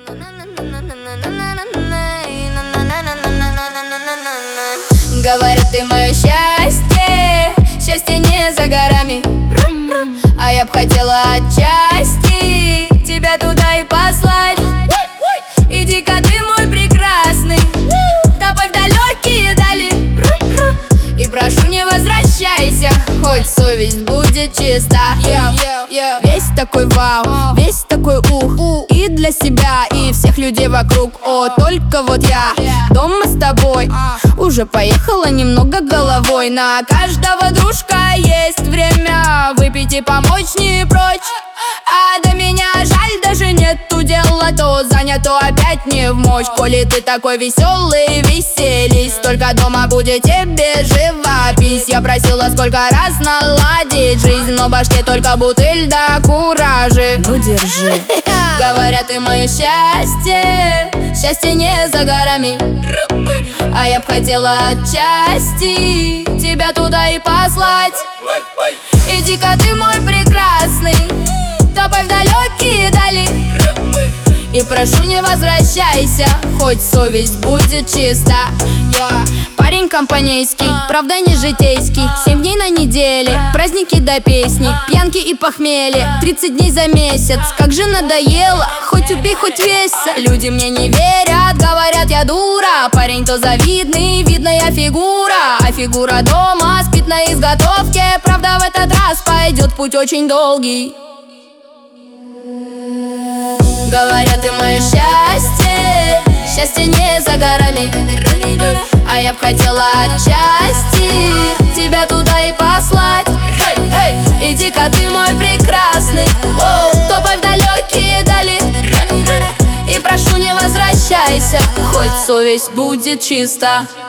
Говорят, ты мое счастье, счастье не за горами. А я б хотела отчасти тебя туда и послать. Иди-ка ты мой прекрасный, топай в далекие дали. И прошу, не возвращайся, хоть совесть будет чиста. Весь такой вау, весь такой ух, и для себя, и всех людей вокруг. О, только вот я дома с тобой уже поехала немного головой. На каждого дружка есть время выпить и помочь не прочь. А до меня жаль, даже нету дела, то занят, то опять не в мочь. Коли ты такой веселый, веселись, только дома будет тебе живопись. Я просила сколько раз наладить жизнь, но в башке только бутыль да куражи. Ну держи. Говорят, ты мое счастье, счастье не за горами. А я б хотела отчасти тебя туда и послать. Иди-ка ты мой прекрасный, топай в далекие дали. И прошу, не возвращайся, хоть совесть будет чиста. Парень компанейский, правда не житейский. 7 дней на неделе, праздники до песни, пьянки и похмелье, 30 дней за месяц, как же надоело. Хоть убей, хоть весься. Люди мне не верят, говорят, я дура. Парень-то завидный, видная фигура. А фигура дома спит на изготовке. Правда, в этот раз пойдет путь очень долгий. Говорят, ты мое счастье, счастье не за горами. А я б хотела отчасти тебя туда и послать. Иди-ка ты мой прекрасный, топай в далекие дали. И прошу, не возвращайся, хоть совесть будет чиста.